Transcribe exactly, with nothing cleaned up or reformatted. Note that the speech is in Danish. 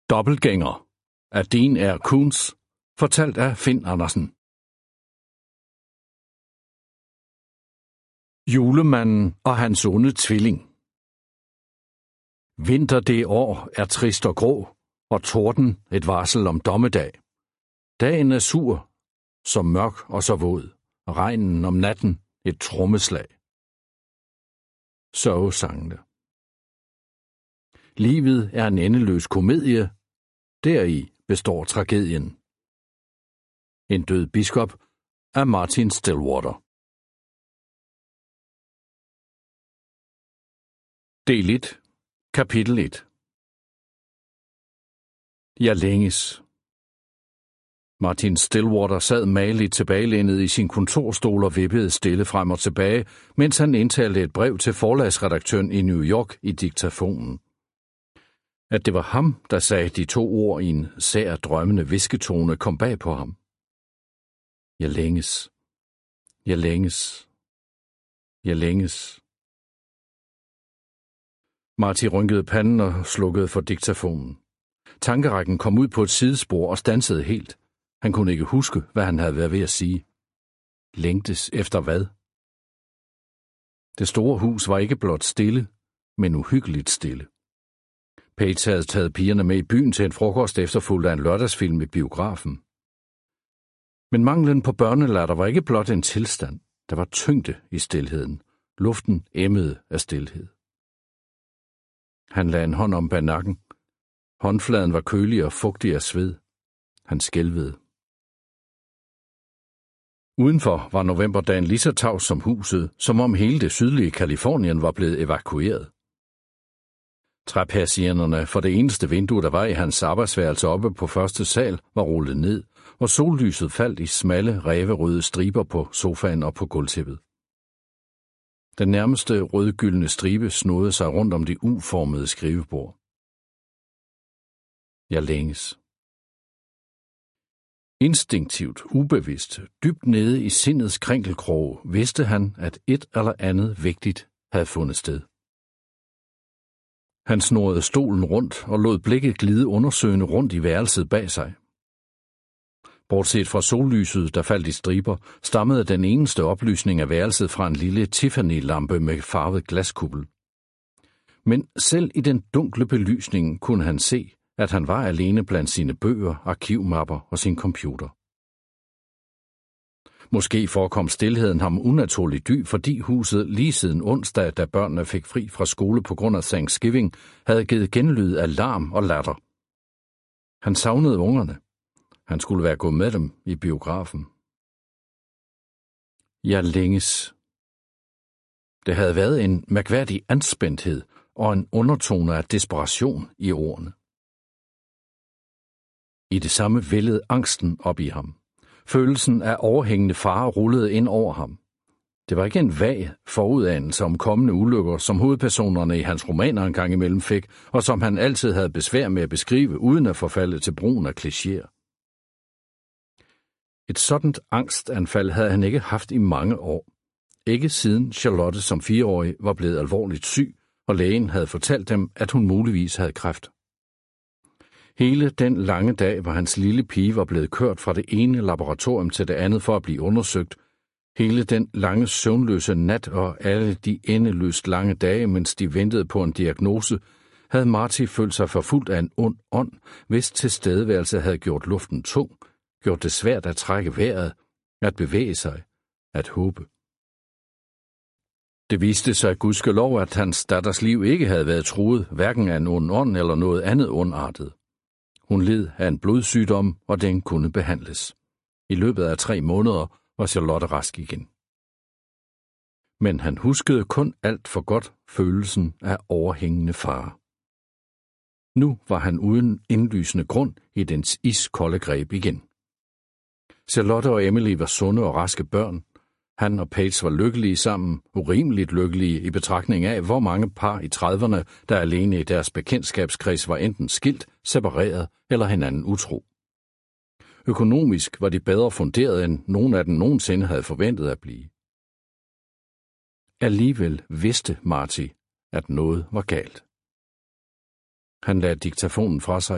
Dobbeltgænger af Dean R. Koontz, fortalt af Finn Andersen. Julemanden og hans onde tvilling. Vinter det år er trist og grå, og torden et varsel om dommedag. Dagen er sur, så mørk og så våd, og regnen om natten et trommeslag. Sørgesangene. Livet er en endeløs komedie, deri består tragedien. En død biskop af Martin Stillwater. Del et. Kapitel et. Jeg længes. Martin Stillwater sad mageligt tilbagelænet i sin kontorstol og vippede stille frem og tilbage, mens han indtalte et brev til forlagsredaktøren i New York i diktafonen. At det var ham, der sagde de to ord i en sær drømmende visketone, kom bag på ham. Jeg længes. Jeg længes. Jeg længes. Martin rynkede panden og slukkede for diktafonen. Tankerækken kom ud på et sidespor og standsede helt. Han kunne ikke huske, hvad han havde været ved at sige. Længtes efter hvad? Det store hus var ikke blot stille, men uhyggeligt stille. Paige havde taget pigerne med i byen til en frokost efterfulgt af en lørdagsfilm i biografen. Men manglen på børnelatter var ikke blot en tilstand. Der var tyngde i stilheden. Luften emmede af stilhed. Han lagde en hånd om bag nakken. Håndfladen var kølig og fugtig af sved. Han skælvede. Udenfor var novemberdagen lige så tavs som huset, som om hele det sydlige Californien var blevet evakueret. Træpersiennerne for det eneste vindue, der var i hans arbejdsværelse oppe på første sal, var rullet ned, og sollyset faldt i smalle, ræverøde striber på sofaen og på gulvtæppet. Den nærmeste rødgyldne stribe snodede sig rundt om det uformede skrivebord. Jeg længes. Instinktivt, ubevidst, dybt nede i sindets krænkelkrog, vidste han, at et eller andet vigtigt havde fundet sted. Han snurrede stolen rundt og lod blikket glide undersøgende rundt i værelset bag sig. Bortset fra sollyset, der faldt i striber, stammede den eneste oplysning af værelset fra en lille Tiffany-lampe med farvet glaskuppel. Men selv i den dunkle belysning kunne han se, at han var alene blandt sine bøger, arkivmapper og sin computer. Måske forekom stilheden ham unaturligt dyb, fordi huset lige siden onsdag, da børnene fik fri fra skole på grund af Thanksgiving, havde givet genlyd af larm og latter. Han savnede ungerne. Han skulle være gået med dem i biografen. Jeg længes. Det havde været en mærkværdig anspændthed og en undertone af desperation i ordene. I det samme vældede angsten op i ham. Følelsen af overhængende fare rullede ind over ham. Det var ikke en vag forudanelse om kommende ulykker, som hovedpersonerne i hans romaner engang imellem fik, og som han altid havde besvær med at beskrive, uden at forfalde til brugen af klichéer. Et sådant angstanfald havde han ikke haft i mange år. Ikke siden Charlotte som fireårig var blevet alvorligt syg, og lægen havde fortalt dem, at hun muligvis havde kræft. Hele den lange dag, hvor hans lille pige var blevet kørt fra det ene laboratorium til det andet for at blive undersøgt, hele den lange søvnløse nat og alle de endeløst lange dage, mens de ventede på en diagnose, havde Marty følt sig forfulgt af en ond ånd, hvis tilstedeværelse havde gjort luften tung, gjort det svært at trække vejret, at bevæge sig, at håbe. Det viste sig gudskelov, at hans datters liv ikke havde været truet, hverken af en ond ånd eller noget andet ondartet. Hun led af en blodsygdom, og den kunne behandles. I løbet af tre måneder var Charlotte rask igen. Men han huskede kun alt for godt følelsen af overhængende fare. Nu var han uden indlysende grund i dens iskolde greb igen. Charlotte og Emily var sunde og raske børn. Han og Paige var lykkelige sammen, urimeligt lykkelige i betragtning af, hvor mange par i trediverne, der alene i deres bekendtskabskreds var enten skilt, separeret eller hinanden utro. Økonomisk var de bedre funderet, end nogen af dem nogensinde havde forventet at blive. Alligevel vidste Marty, at noget var galt. Han lagde diktafonen fra sig